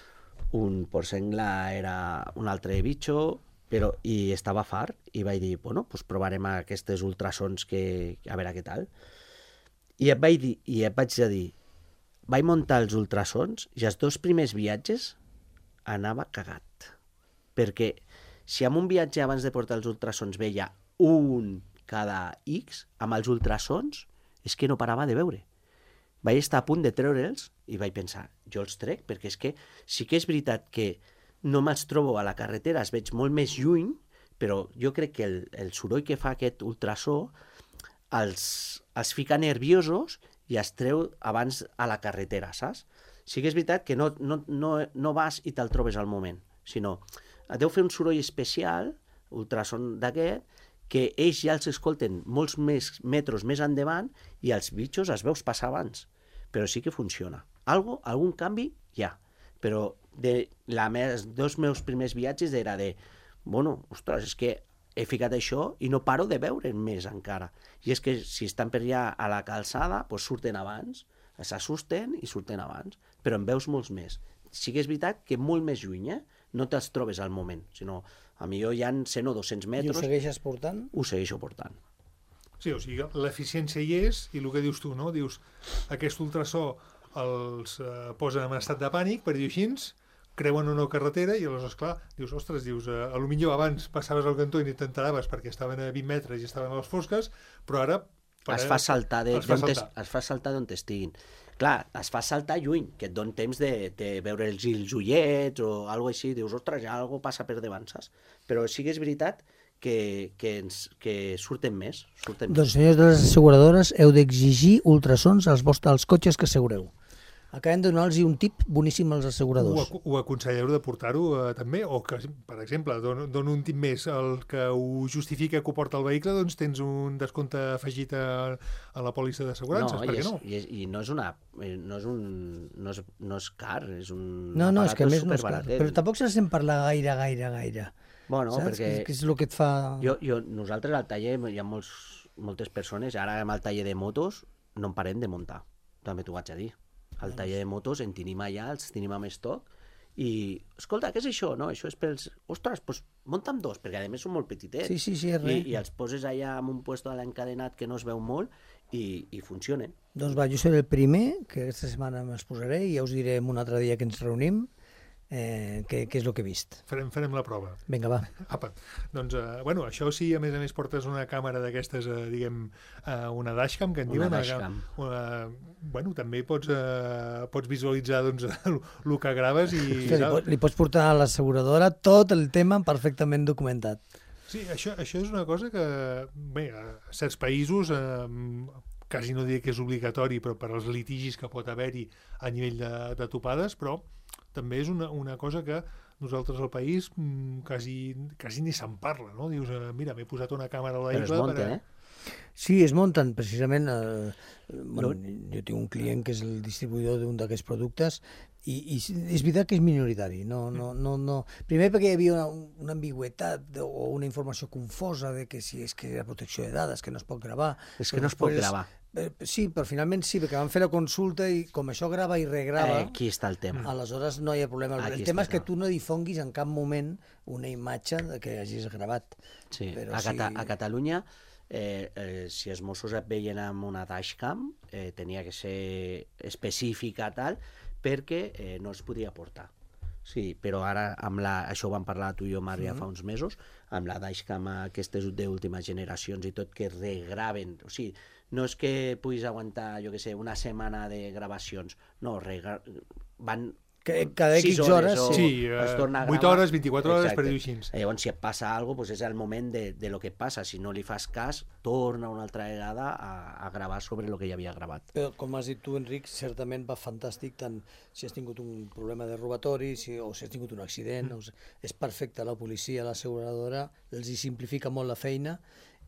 porcengla, era un altre bitxo, i estava fart, i vaig dir, bueno, pues provarem aquestes ultrasons a veure què tal. I et vaig dir, vaig muntar els ultrasons i els 2 primers viatges anava cagat. Perquè si en un viatge abans de portar els ultrasons veia un cada X, amb els ultrasons és que no parava de veure. Vaig estar a punt de treure'ls i vaig pensar, jo els trec, perquè és que sí que és veritat que no me'ls trobo a la carretera, els veig molt més lluny, però jo crec que el soroll que fa aquest ultrasó els fica nerviosos i els treu abans a la carretera, saps? Sí que és veritat que no vas i te'l trobes al moment, sinó deu fer un soroll especial, ultrason d'aquest, que ells ja els escolten molts més metres més endavant i els bitxos els veus passar abans. Però sí que funciona. Algun canvi hi ha. Però els 2 meus primers viatges era bueno, ostres, és que he ficat això i no paro de veure més encara. I és que si estan per allà a la calçada, doncs surten abans, s'assusten i surten abans, però en veus molts més. Sí que és veritat que molt més lluny, no te'ls trobes al moment, sinó a millor hi ha 100 o 200 metres... I ho segueixes portant? Ho segueixo portant. Sí, o sigui, l'eficiència hi és, i el que dius tu, no? Dius, aquest ultrasó els posen en estat de pànic, per dir-ho així, creuen una carretera i aleshores, clar, dius, ostres, potser abans passaves al cantó i ni t'enteraves perquè estaven a 20 metres i estaven a les fosques, però ara... Es fa saltar d'on estiguin. Clar, es fa saltar lluny, que et don temps de veure els ullets o alguna cosa així, dius, ostres, ja alguna passa per davant, saps? Però sí que és veritat que surten més. Doncs, senyors de les asseguradores, heu d'exigir ultrasons als cotxes que assegureu. Acabem de donar-los un tip boníssim als asseguradors. Ho aconselleu de portar-ho també? O que, per exemple, dono un tip més, el que ho justifica que ho porta el vehicle, doncs tens un descompte afegit a la pòlissa d'assegurances, per què no? I no és car, és un és que a més no és car, però tampoc se sent parlar gaire. Bueno, saps? Perquè... Que és el que et fa... Nosaltres al taller hi ha moltes persones, ara amb el taller de motos no en parem de muntar, també t'ho vaig a dir. Al taller de motos en tenim allà, els tenim amb estoc, i, escolta, què és això? No, això és pels... Ostres, doncs munta'm 2, perquè a més són molt petitets. Sí, és res. I els poses allà en un puesto de l'encadenat que no es veu molt i funcionen. Doncs va, jo seré el primer, que aquesta setmana me'ls posaré i ja us diré un altre dia que ens reunim què és el que he vist. Farem la prova. Vinga, va. Apa. Doncs, bueno, això sí, a més portes una càmera d'aquestes, diguem, una dashcam, que en diuen. Una dashcam. Bueno, també pots visualitzar doncs, el que graves i... Li pots portar a l'asseguradora tot el tema perfectament documentat. Sí, això és una cosa que, bé, a certs països, quasi no diré que és obligatori, però per als litigis que pot haver-hi a nivell de topades, però també és una cosa que nosaltres al país quasi ni se'n parla, no? Dius, mira, m'he posat una càmera al vehicle... Però es munta, Sí, es munten precisament... Bueno, jo tinc un client que és el distribuïdor d'un d'aquests productes i és veritat que és minoritari. No. Primer perquè hi havia una ambigüetat o una informació confosa de que si és que era protecció de dades, que no es pot gravar. És que no es pot gravar. Sí, però finalment sí, perquè van fer la consulta i com això grava i regrava... Aquí està el tema. Aleshores no hi ha problema. El tema és que tu no difonguis en cap moment una imatge que hagis gravat. Sí, a Catalunya... si els Mossos et veien amb una dashcam tenia que ser específica tal perquè no es podia portar. Sí, però ara això ho vam parlar tu i jo, Mària, fa uns mesos, amb la dashcam aquestes d'últimes generacions i tot, que regraven, o sigui, no és que puguis aguantar, jo què sé, una setmana de gravacions, no, van cada X hores es torna a gravar. 8 hores, 24 hores, Exacte. per dir-ho així. Llavors, si et passa alguna cosa, és el moment de lo que passa. Si no li fas cas, torna una altra vegada a gravar sobre el que ja havia gravat. Però, com has dit tu, Enric, certament va fantàstic, tant si has tingut un problema de robatori o si has tingut un accident. És perfecte, la policia, l'asseguradora, els hi simplifica molt la feina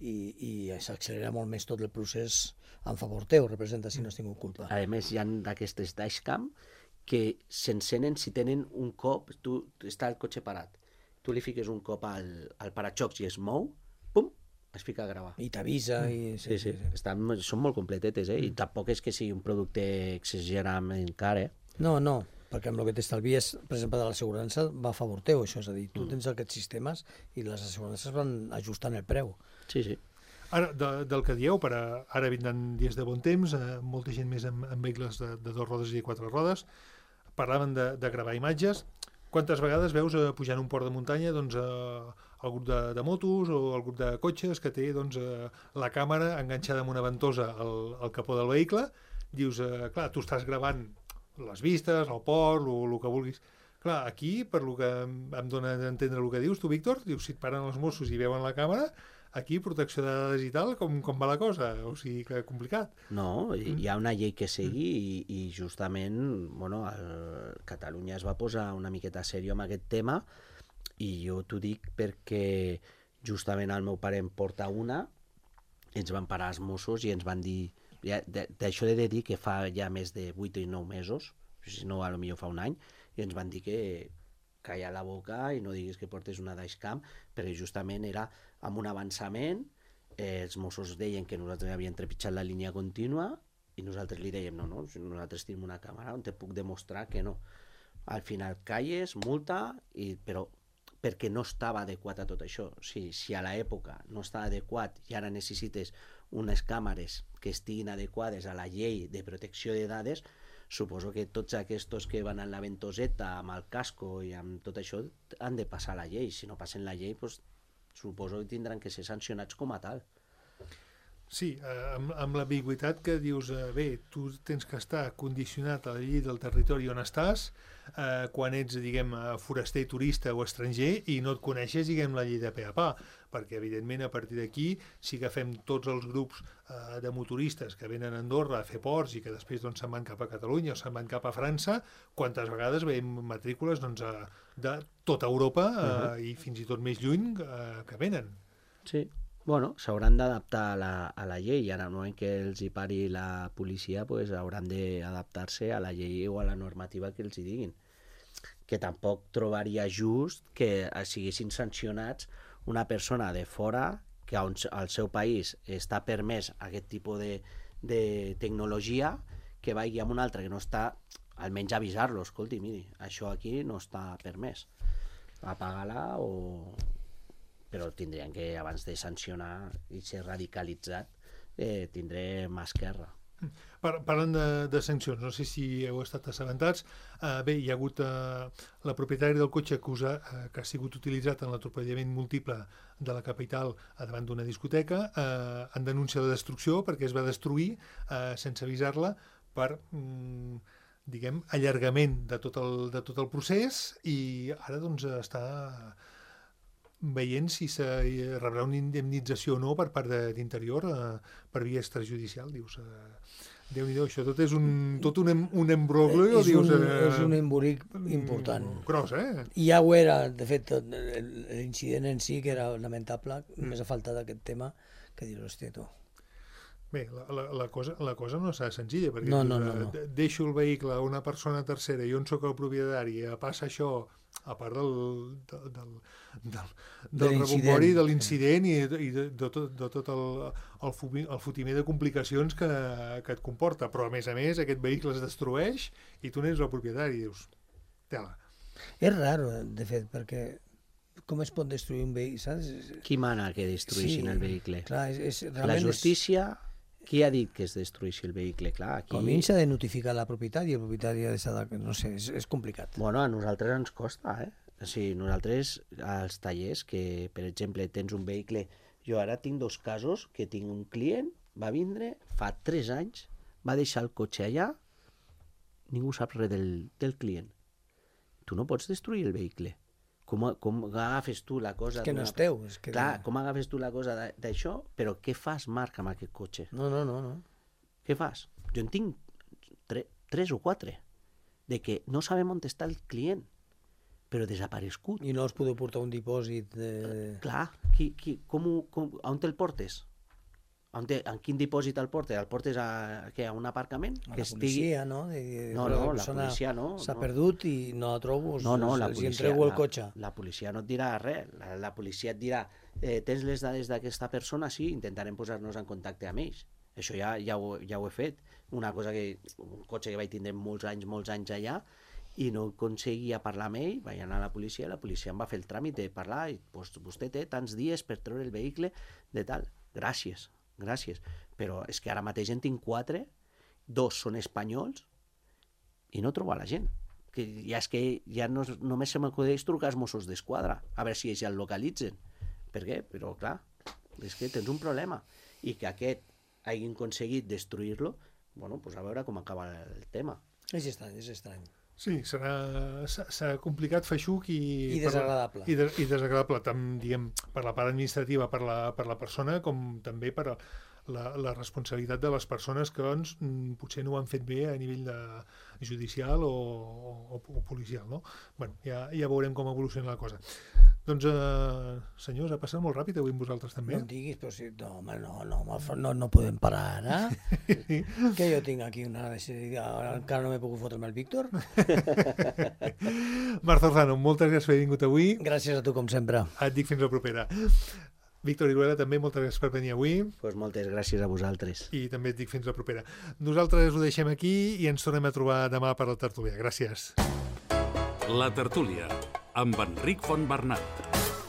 i s'accelera molt més tot el procés en favor teu, representa, si no has tingut culpa. A més, hi ha d'aquestes dashcam que s'encenen si tenen un cop, està el cotxe parat, tu li fiques un cop al paraxocs i es mou, pum, es fica a gravar. I t'avisa. Sí. Són molt completetes, i tampoc és que sigui un producte exageradament car, No, perquè amb el que t'estalvies, per exemple, de l'assegurança, va a favor teu, això, és a dir, tu tens aquests sistemes i les assegurances van ajustant el preu. Sí. Ara, del que dieu, ara vindran dies de bon temps, molta gent més amb vehicles de 2 rodes i 4 rodes, parlaven de gravar imatges. Quantes vegades veus pujant un port de muntanya el grup de motos o el grup de cotxes que té la càmera enganxada amb una ventosa al capó del vehicle? Dius, clar, tu estàs gravant les vistes, el port, el que vulguis. Clar, aquí, per lo que em dona d'entendre el que dius tu, Víctor, dius, si et paren els Mossos i veuen la càmera, aquí, protecció de dades i tal, com va la cosa? O sigui, que complicat. No, hi ha una llei que seguir i justament, Catalunya es va posar una miqueta seriós amb aquest tema i jo t'ho dic perquè justament el meu pare em porta una, ens van parar els Mossos i ens van dir, d'això he de dir que fa ja més de 8 i 9 mesos, si no, potser fa un any, i ens van dir que calla la boca i no diguis que portes una dashcam, perquè justament era amb un avançament, els Mossos deien que nosaltres havíem trepitjat la línia contínua i nosaltres li dèiem, no, nosaltres tenim una càmera on te puc demostrar que no. Al final calles, multa, però perquè no estava adequat a tot això. O sigui, si a l'època no estava adequat i ara necessites unes càmeres que estiguin adequades a la llei de protecció de dades, suposo que tots aquests que van amb la ventoseta, amb el casco i amb tot això han de passar la llei. Si no passen la llei, doncs suposo que tindran que ser sancionats com a tal. Sí, amb l'ambigüitat que dius, bé, tu tens que estar condicionat a la llei del territori on estàs quan ets, diguem, foraster, turista o estranger i no et coneixes, diguem, la llei de pe a pa, perquè, evidentment, a partir d'aquí, si agafem tots els grups de motoristes que venen a Andorra a fer ports i que després se'n van cap a Catalunya o se'n van cap a França, quantes vegades veiem matrícules de tota Europa i fins i tot més lluny que venen. Sí. Bueno, s'hauran d'adaptar a la llei i en el moment que els hi pari la policia hauran d'adaptar-se a la llei o a la normativa que els hi diguin. Que tampoc trobaria just que siguessin sancionats una persona de fora que al seu país està permès aquest tipus de tecnologia, que vagi amb un altre que no està, almenys avisar-lo, escolti, miri, això aquí no està permès, apaga-la però tindrien que, abans de sancionar i ser radicalitzat, tindré mà esquerra. Parlant de sancions, no sé si heu estat assabentats, bé, hi ha hagut la propietària del cotxe que ha sigut utilitzat en l'atropellament múltiple de la capital davant d'una discoteca, en denúncia de destrucció perquè es va destruir sense avisar-la per diguem, allargament de tot el procés i ara està veient si rebrà una indemnització o no per part d'Interior per via extrajudicial. Dius, Déu-n'hi-do, això tot és tot un embroglio. És un embolic important. Gros, I ja ho era, de fet, l'incident en si, que era lamentable, només ha faltat aquest tema, que dir, hòstia, tu, Bé, la cosa no serà senzilla, perquè No. deixo el vehicle a una persona tercera i on sóc el propietari, passa això, a part del rebombori, de l'incident i de tot el fotimer de complicacions que et comporta. Però, a més, aquest vehicle es destrueix i tu n'ets el propietari i dius, tela. És raro, de fet, perquè com es pot destruir un vehicle, saps? Qui mana que destruïssin el vehicle? Clar, La justícia... Qui ha dit que es destrueixi el vehicle? Clar, aquí... Com a mínim s'ha de notificar la propietat i el propietari ha d'estar... No sé, és complicat. Bueno, a nosaltres ens costa, O sigui, nosaltres, als tallers, que, per exemple, tens un vehicle... Jo ara tinc 2 casos que tinc un client, va vindre, fa 3 anys, va deixar el cotxe allà, ningú sap res del client. Tu no pots destruir el vehicle. Com agafes tu la cosa... És que no és teu. Clar, com agafes tu la cosa d'això, però què fas, Marc, amb aquest cotxe? No. Què fas? Jo en tinc 3 o 4, de que no sabem on està el client, però desaparegut. I no us podeu portar un dipòsit de... Clar, on te'l portes? En quin dipòsit el portes? El portes a un aparcament? A la policia, no? No, la policia no. S'ha perdut i no la trobo, els entrego el cotxe. La policia no et dirà res. La policia et dirà, tens les dades d'aquesta persona? Sí, intentarem posar-nos en contacte amb ells. Això ja ho he fet. Un cotxe que vaig tindre molts anys allà, i no aconseguia parlar amb ell, vaig anar a la policia em va fer el tràmit de parlar, i vostè té tants dies per treure el vehicle de tal. Gràcies, però és que ara mateix en tinc 4, 2 són espanyols i no trobo a la gent. És que ja només se m'acudeix trucar als Mossos d'Esquadra, a veure si ells ja el localitzen. Per què? Però clar, és que tens un problema. I que aquest hagin aconseguit destruir-lo, bueno, pues a veure com acaba el tema. És estrany. Sí, serà complicat, feixuc i desagradable. I desagradable, tant, diguem, per la part administrativa, per la persona, com també per la responsabilitat de les persones que doncs, potser no ho han fet bé a nivell judicial o policial, no? Bueno, ja veurem com evoluciona la cosa. Doncs, senyors, ha passat molt ràpid avui amb vosaltres també. No em diguis, però si... No podem parar ara. Que jo tinc aquí una... Encara no m'he pogut fotre amb el Víctor. Marc Zorzano, moltes gràcies per haver vingut avui. Gràcies a tu, com sempre. Et dic fins la propera. Víctor Iruela, també moltes gràcies per venir avui. Pues moltes gràcies a vosaltres. I també et dic fins la propera. Nosaltres ho deixem aquí i ens tornem a trobar demà per la tertúlia. Gràcies. La tertúlia, amb Enric Fontbernat.